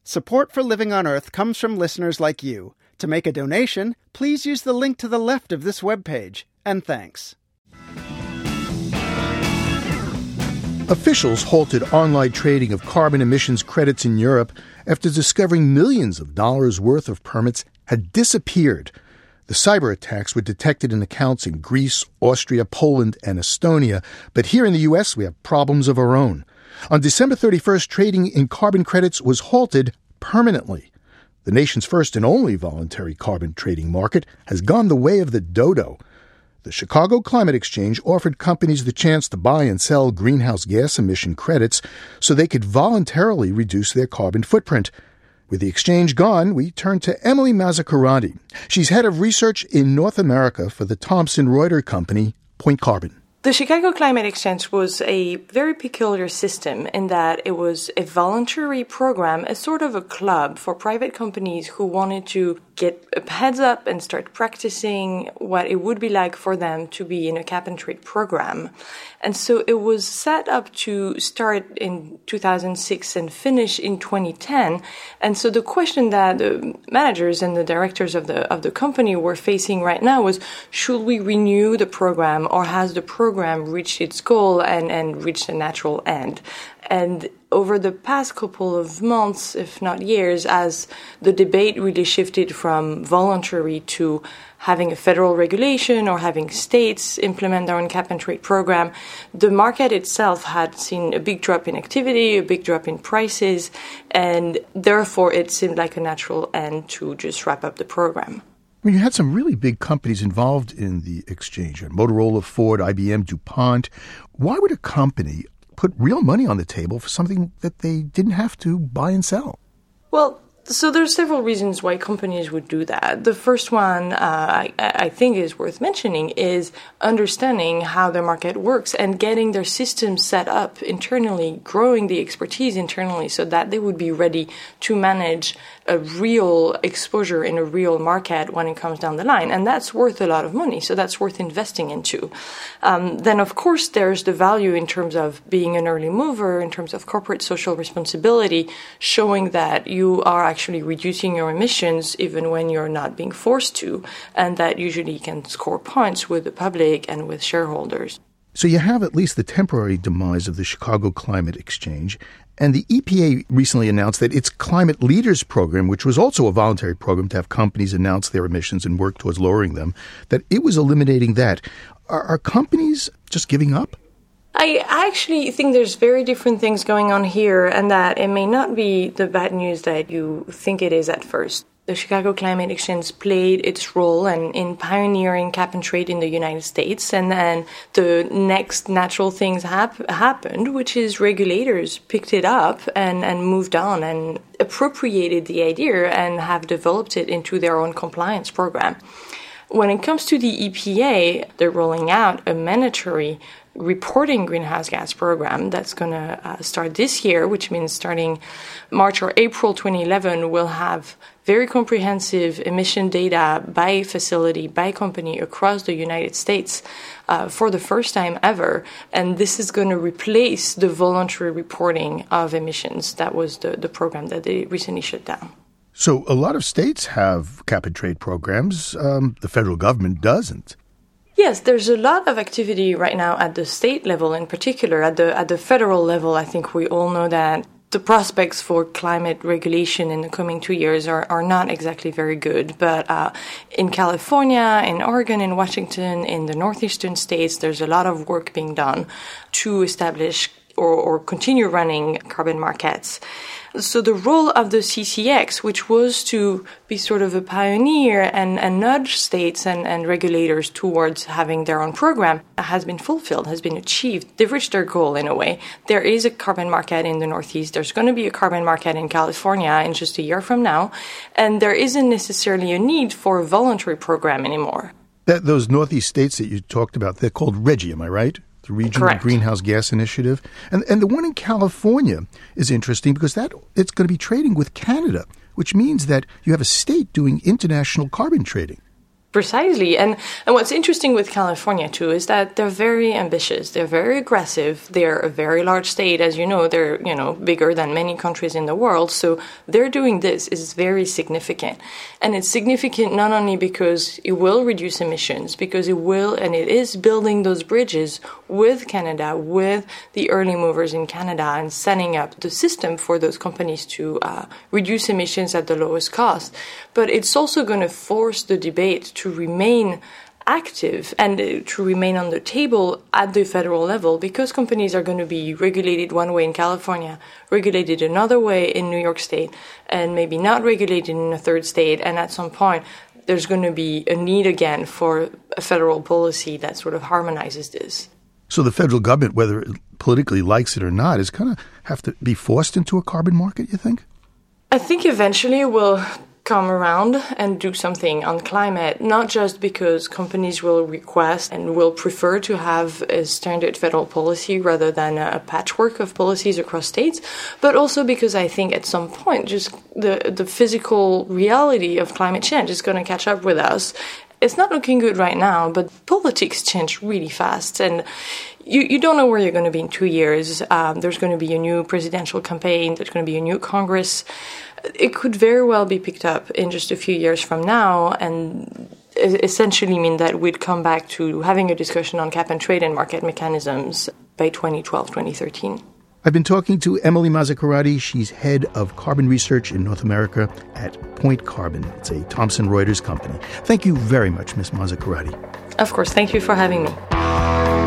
Support for Living on Earth comes from listeners like you. To make a donation, please use the link to the left of this webpage. And thanks. Officials halted online trading of carbon emissions credits in Europe after discovering millions of dollars worth of permits had disappeared. The cyber attacks were detected in accounts in Greece, Austria, Poland, and Estonia. But here in the U.S., we have problems of our own. On December 31st, trading in carbon credits was halted permanently. The nation's first and only voluntary carbon trading market has gone the way of the dodo. The Chicago Climate Exchange offered companies the chance to buy and sell greenhouse gas emission credits so they could voluntarily reduce their carbon footprint. With the exchange gone, we turn to Emily Mazzacurati. She's head of research in North America for the Thomson Reuters company, Point Carbon. The Chicago Climate Exchange was a very peculiar system in that it was a voluntary program, a sort of a club for private companies who wanted to get a heads up and start practicing what it would be like for them to be in a cap and trade program. And so it was set up to start in 2006 and finish in 2010. And so the question that the managers and the directors of the company were facing right now was, should we renew the program, or has the program reached its goal and reached a natural end? And over the past couple of months, if not years, as the debate really shifted from voluntary to having a federal regulation or having states implement their own cap-and-trade program, the market itself had seen a big drop in activity, a big drop in prices, and therefore it seemed like a natural end to just wrap up the program. I mean, you had some really big companies involved in the exchange: Motorola, Ford, IBM, DuPont. Why would a company put real money on the table for something that they didn't have to buy and sell? Well, so there's several reasons why companies would do that. The first one I think is worth mentioning is understanding how the market works and getting their systems set up internally, growing the expertise internally so that they would be ready to manage a real exposure in a real market when it comes down the line. And that's worth a lot of money, so that's worth investing into. Then, of course, there's the value in terms of being an early mover, in terms of corporate social responsibility, showing that you are actually reducing your emissions even when you're not being forced to, and that usually can score points with the public and with shareholders. So you have at least the temporary demise of the Chicago Climate Exchange, and the EPA recently announced that its Climate Leaders program, which was also a voluntary program to have companies announce their emissions and work towards lowering them, that it was eliminating that. Are companies just giving up? I actually think there's very different things going on here, and that it may not be the bad news that you think it is at first. The Chicago Climate Exchange played its role in pioneering cap and trade in the United States, and then the next natural things happened, which is regulators picked it up and moved on and appropriated the idea and have developed it into their own compliance program. When it comes to the EPA, they're rolling out a mandatory reporting greenhouse gas program that's going to start this year, which means starting March or April 2011, we'll have very comprehensive emission data by facility, by company across the United States for the first time ever. And this is going to replace the voluntary reporting of emissions. That was the program that they recently shut down. So a lot of states have cap-and-trade programs. The federal government doesn't. Yes, there's a lot of activity right now at the state level in particular. At the federal level, I think we all know that the prospects for climate regulation in the coming 2 years are not exactly very good. But in California, in Oregon, in Washington, in the northeastern states, there's a lot of work being done to establish or continue running carbon markets. So the role of the CCX, which was to be sort of a pioneer and nudge states and regulators towards having their own program, has been fulfilled, has been achieved. They've reached their goal in a way. There is a carbon market in the Northeast. There's going to be a carbon market in California in just a year from now. And there isn't necessarily a need for a voluntary program anymore. Those Northeast states that you talked about, they're called RGGI, am I right? The Regional Correct. Greenhouse Gas Initiative. And the one in California is interesting because it's going to be trading with Canada, which means that you have a state doing international carbon trading. Precisely. And what's interesting with California, too, is that they're very ambitious. They're very aggressive. They're a very large state. As you know, they're, bigger than many countries in the world. So they're doing this is very significant. And it's significant not only because it will reduce emissions, because it will, and it is building those bridges with Canada, with the early movers in Canada, and setting up the system for those companies to reduce emissions at the lowest cost. But it's also going to force the debate to remain active and to remain on the table at the federal level, because companies are going to be regulated one way in California, regulated another way in New York State, and maybe not regulated in a third state. And at some point, there's going to be a need again for a federal policy that sort of harmonizes this. So the federal government, whether it politically likes it or not, is going to have to be forced into a carbon market, you think? I think eventually we'll come around and do something on climate, not just because companies will request and will prefer to have a standard federal policy rather than a patchwork of policies across states, but also because I think at some point just the physical reality of climate change is going to catch up with us. It's not looking good right now, but politics change really fast, and you don't know where you're going to be in 2 years. There's going to be a new presidential campaign. There's going to be a new Congress. It could very well be picked up in just a few years from now, and essentially mean that we'd come back to having a discussion on cap and trade and market mechanisms by 2012, 2013. I've been talking to Emily Mazzacurati. She's head of carbon research in North America at Point Carbon. It's a Thomson Reuters company. Thank you very much, Ms. Mazzacurati. Of course. Thank you for having me.